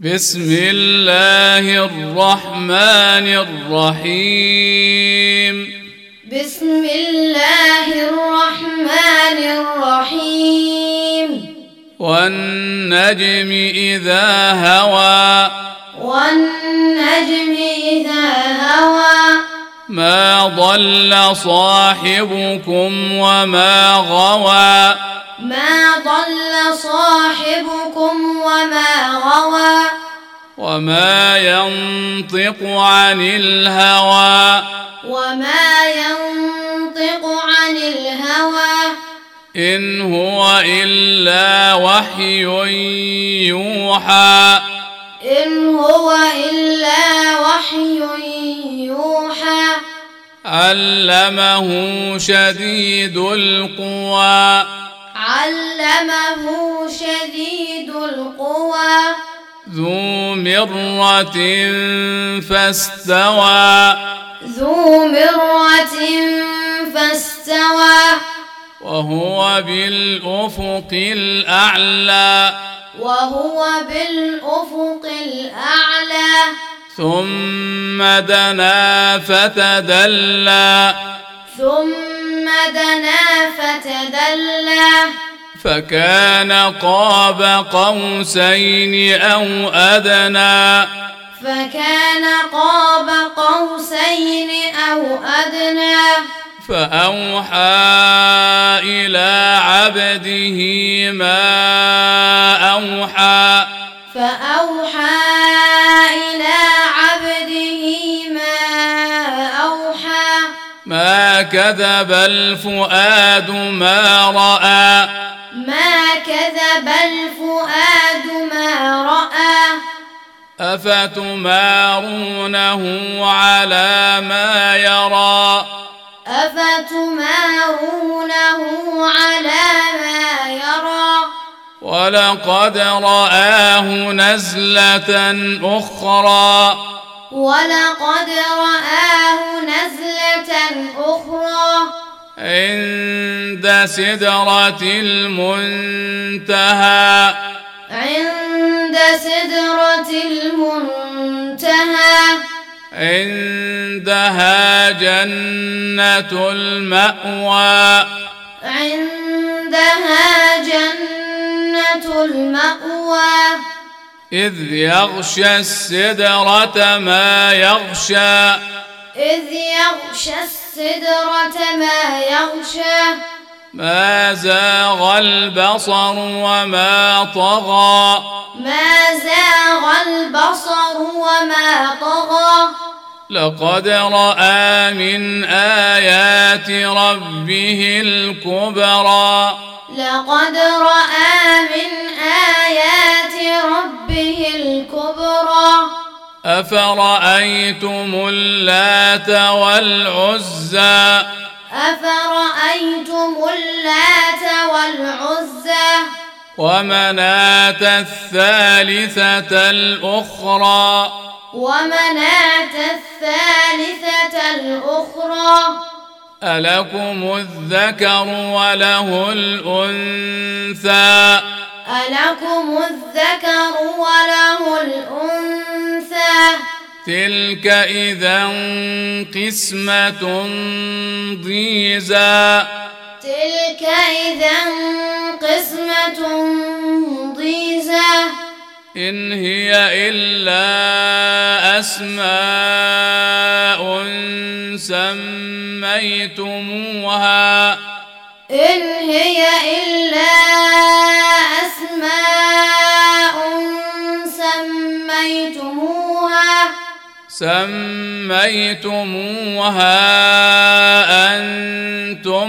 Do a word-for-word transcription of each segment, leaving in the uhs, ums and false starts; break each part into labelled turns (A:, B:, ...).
A: بسم الله الرحمن الرحيم
B: بسم الله الرحمن الرحيم
A: والنجم إذا هوى
B: والنجم إذا هوى
A: ما ضل صاحبكم وما غوى
B: ما ضل صاحبكم وما غوى
A: وما ينطق عن الهوى
B: وما ينطق عن الهوى
A: إن هو إلا وحي يوحى
B: إن هو إلا وحي يوحى
A: علمه شديد القوى
B: علمه شديد القوى
A: ذو مرة فاستوى
B: ذو مرة فاستوى
A: وهو بالأفق الأعلى
B: وهو بالأفق الأعلى
A: ثم دنا فتدلى
B: ثم دنا فتدلى
A: فكان قاب قوسين أو أدنى
B: فكان قاب قوسين أو أدنى
A: فأوحى إلى عبده ما أوحى
B: فأوحى إلى عبده ما أوحى
A: ما كذب الفؤاد ما رأى
B: ما كذب الفؤاد ما رأى
A: أفتمارونه على ما يرى
B: أفتمارونه على ما يرى
A: ولقد رآه نزلة أخرى
B: ولقد رآه نزلة أخرى
A: عند سدرة المنتهى
B: عند سدرة المنتهى
A: عندها جنة المأوى
B: عندها جنة المأوى
A: إذ يغشى السدرة ما يغشى
B: إذ يغشى السدرة ما يغشى
A: ما زاغ البصر وما طغى
B: ما زاغ البصر وما طغى
A: لقد رأى من آيات ربه الكبرى
B: لقد رأى من آيات ربه الكبرى
A: أفرأيتم اللات والعزى
B: أفرأيتم اللات والعزى
A: ومناة الثالثة الأخرى
B: ومناة الثالثة الأخرى
A: ألكم الذكر وله الأنثى
B: ألكم الذكر وله الأنثى
A: تلك إذا قسمة ضيزى
B: تلك إذا قسمة ضيزى
A: إن هي إلا أسماء سميتموها
B: إن هي إلا أسماء سميتموها
A: سميتموها أنتم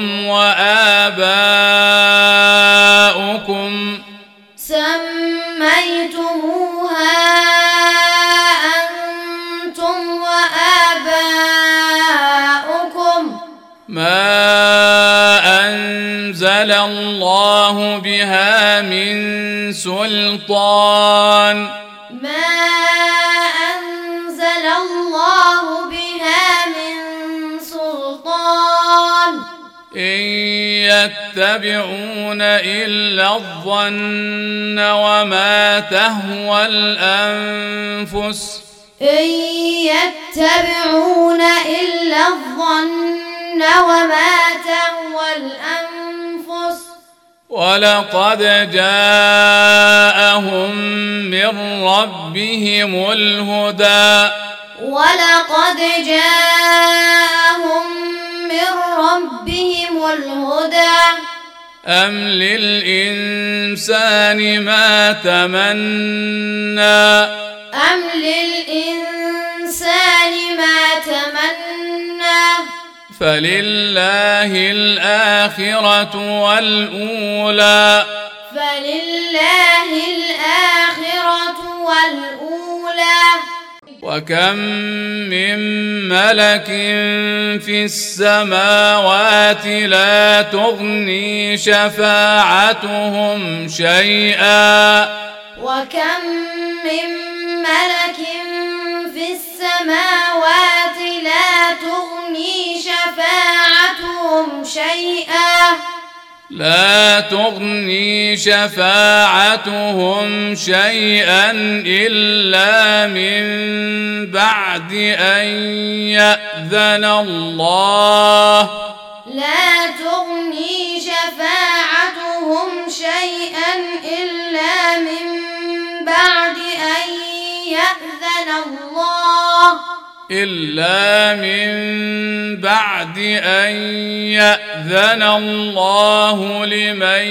A: وآباؤكم
B: سميتموها أنتم وآباؤكم
A: ما أنزل الله بها من سلطان
B: ما أنزل الله بها من سلطان
A: إن يتبعون إلا الظن وما تهوى الأنفس
B: إن يتبعون إلا الظن وما تهوى الأنفس
A: ولقد جاءهم من ربهم الهدى
B: ولقد جاءهم من ربهم الهدى
A: أم للإنسان ما تمنى
B: أم للإنسان ما تمنى
A: فلله الآخرة والأولى
B: فلله الآخرة والأولى
A: وكم من ملك في السماوات لا تغني شفاعتهم شيئا
B: وكم من ملك في السماوات لا تغني شفاعتهم شيئا
A: لا تغني شفاعتهم شيئا إلا من بعد أن يأذن الله
B: لا تغني شفاعتهم شيئا إلا من بعد أن يأذن الله
A: إلا من بعد أن يأذن الله لمن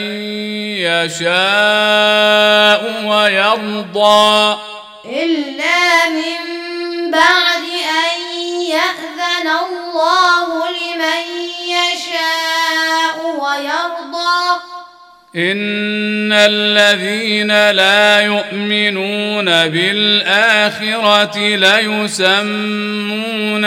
A: يشاء ويرضى
B: إلا من بعد أن يأذن الله لمن يشاء ويرضى
A: إن الذين لا يؤمنون بالآخرة ليسمون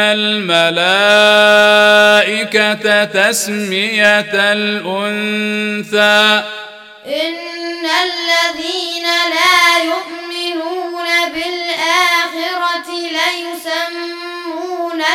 A: الملائكة تسمية الأنثى
B: إن الذين لا يؤمنون بالآخرة ليسمون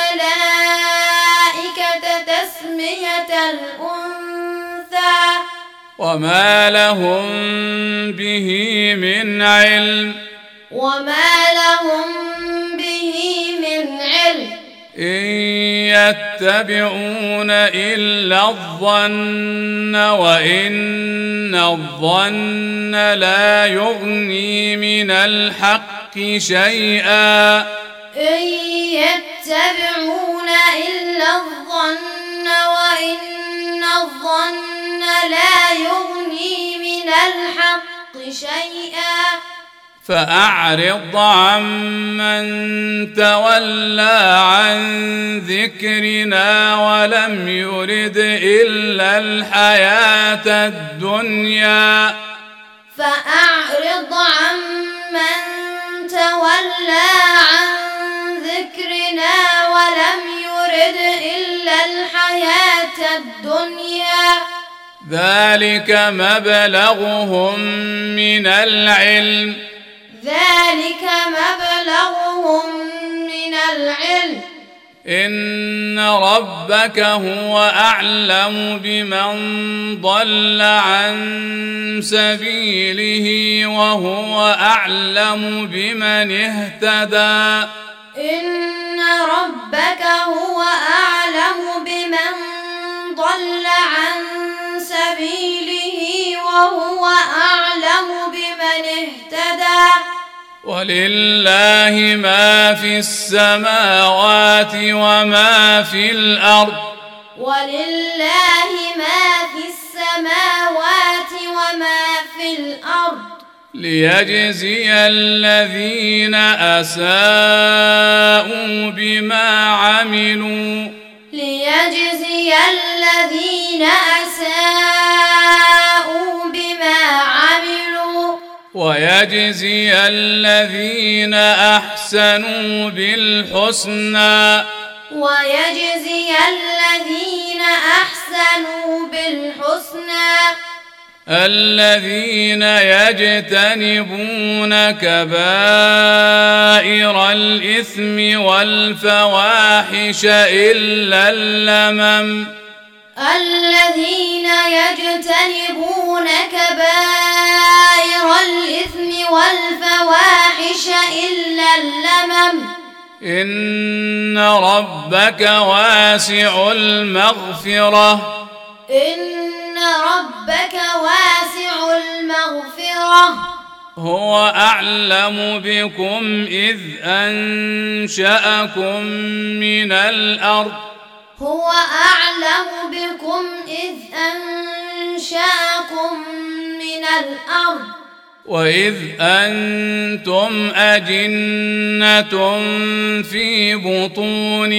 B: الملائكة تسمية الأنثى
A: وما لهم به من علم
B: وما لهم به من علم
A: إن يتبعون إلا الظن وإن الظن لا يغني من الحق شيئا
B: إن يتبعون إلا الظن وإن الظن لا يغني من الحق شيئا
A: فأعرض عمن تولى عن ذكرنا ولم يرد إلا الحياة الدنيا
B: فأعرض عمن تولى عن ذكرنا ولم يرد إلا الحياة الدنيا
A: ذلك مبلغهم من العلم
B: ذلك مبلغهم من العلم
A: إن ربك هو أعلم بمن ضل عن سبيله وهو أعلم بمن اهتدى
B: إن ربك هو أعلم بمن ضل عن سبيله وهو أعلم بمن اهتدى
A: ولله ما في السماوات وما في الأرض
B: ولله ما في السماوات وما في الأرض
A: ليجزي الذين أساءوا بما عملوا
B: ليجزي الذين أساءوا بما عملوا
A: ويجزي الذين أحسنوا بالحسنى
B: ويجزي الذين أحسنوا بالحسنى
A: الذين يجتنبون كبائر الإثم والفواحش إلا اللمم
B: الذين يجتنبون كبائر الإثم والفواحش إلا اللمم
A: إن ربك واسع المغفرة
B: إن ربك واسع المغفرة
A: هو أعلم بكم إذ أنشأكم من الأرض
B: هو أعلم بكم إذ أنشأكم من الأرض
A: وإذ أنتم أجنة في بطون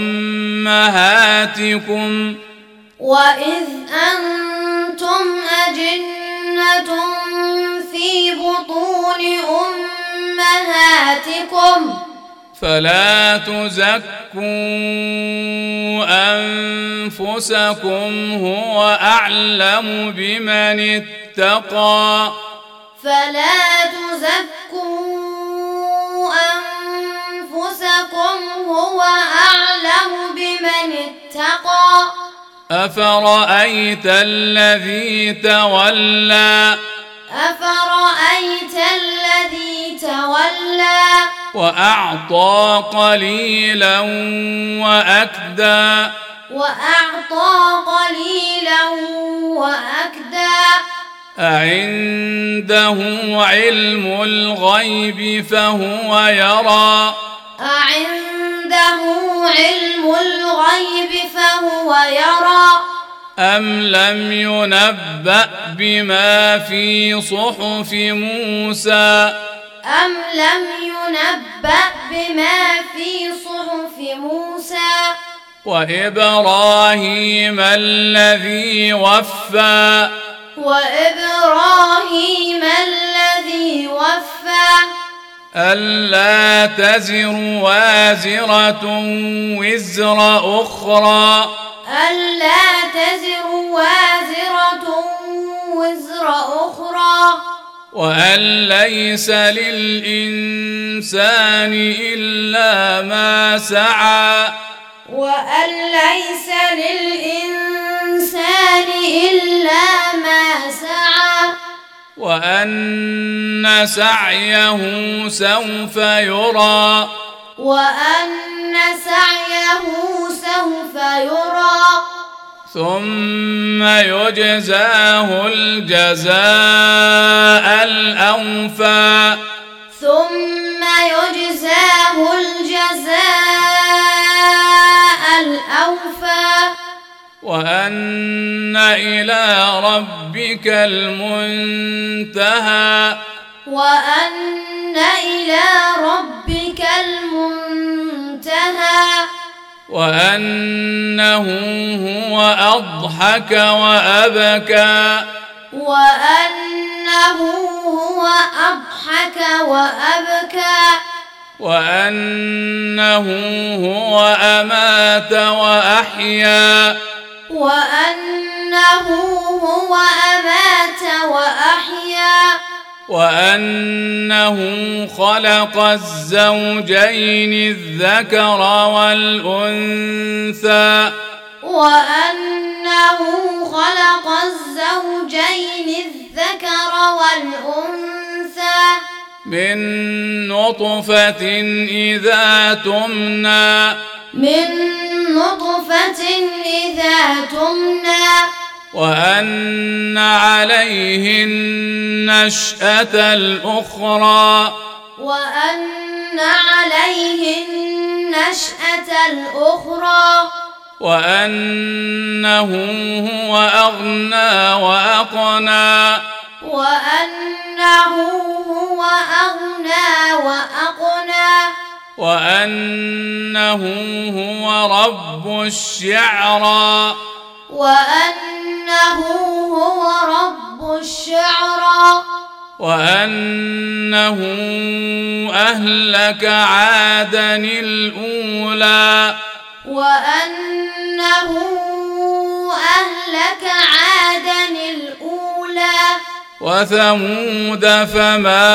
A: أمهاتكم
B: وإذ أنتم أجنة في بطون أمهاتكم
A: فلا تزكوا أنفسكم هو أعلم بمن اتقى
B: فلا تزكوا أنفسكم هو أعلم بمن اتقى
A: أفرأيت الذي تولى
B: أفرأيت الذي تولى
A: وأعطى قليلا وأكدى
B: وأعطى قليلا وأكدى
A: أعنده علم الغيب فهو يرى
B: أعنده علم الغيب فهو يرى
A: أم لم ينبأ بما في صحف موسى
B: أم لم ينبأ بما في صحف موسى
A: وإبراهيم الذي وفى
B: وإبراهيم الذي وفى
A: ألا تزر وازرة وزر أخرى
B: ألا تزر وازرة وزر أخرى
A: وأن ليس للإنسان إلا ما سعى
B: وأن ليس للإنسان إلا ما سعى
A: وأن سعيه سوف يرى
B: وأن سعيه سوف يرى
A: ثم يجزاه الجزاء الأوفى
B: ثم يجزاه الجزاء الأوفى
A: وأن إلى ربك المنتهى
B: وأن إلى ربك المنتهى
A: وأنه هو أضحك وأبكى
B: وأنه هو أضحك وأبكى
A: وأنه هو أمات وأحيا
B: وأنه هو أمات وأحيا
A: وأنه خلق الزوجين الذكر والأنثى
B: وأنه خلق الزوجين الذكر والأنثى
A: من نطفة إذا تمنى
B: من نطفة إذا تمنى
A: وأن عليه النشأة الأخرى
B: وأن عليه النشأة الأخرى
A: وأنه هو أغنى وأقنى
B: وأنه هو أغنى وأقنى
A: وأنه هو رب الشعرى
B: وأنه هو رب الشعرى
A: وأنه أهلك عادا الأولى
B: وأنه أهلك عادا الأولى
A: وثمود فما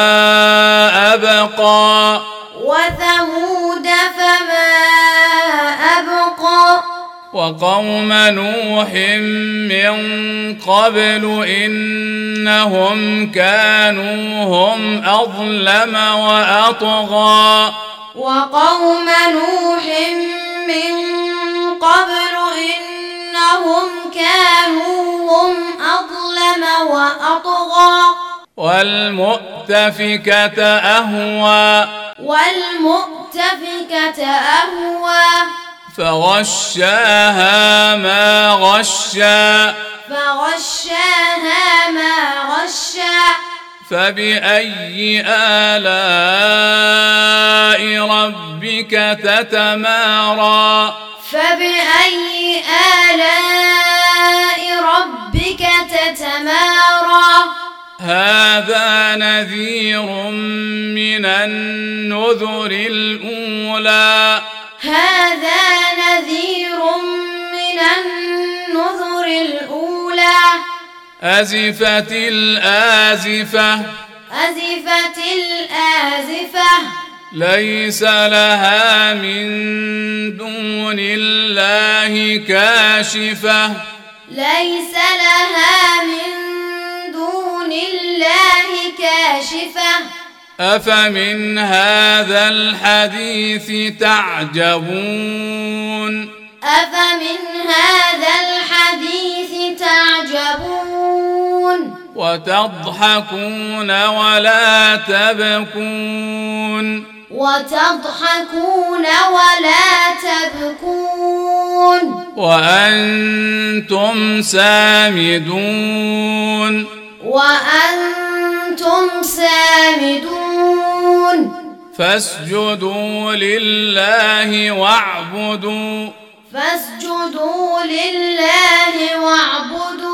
A: أبقى
B: وثمود فما أبقى
A: وقوم نوح من قبل إنهم كانوا هم أظلم وأطغى
B: وقوم نوح من قبل إنهم كانوا هم أظلم وأطغى
A: والمؤتفكة أهوى
B: والمؤتفكة أهوى
A: فغشاها ما غشى
B: فغشاها ما غشى
A: فبأي آلاء ربك تتمارى
B: فبأي آلاء ربك تتمارى
A: هذا نذير من النذر الأولى
B: هذا نذير من النذر الأولى
A: أزفت الآزفة
B: أزفت الآزفة
A: ليس لها من دون الله كاشفة
B: ليس لها من دون الله كاشفة
A: أفمن هذا الحديث تعجبون
B: أفمن هذا الحديث تعجبون
A: وتضحكون ولا تبكون
B: وتضحكون ولا تبكون
A: وأنتم سامدون
B: وأنتم سامدون
A: فاسجدوا لله واعبدوا
B: فاسجدوا لله واعبدوا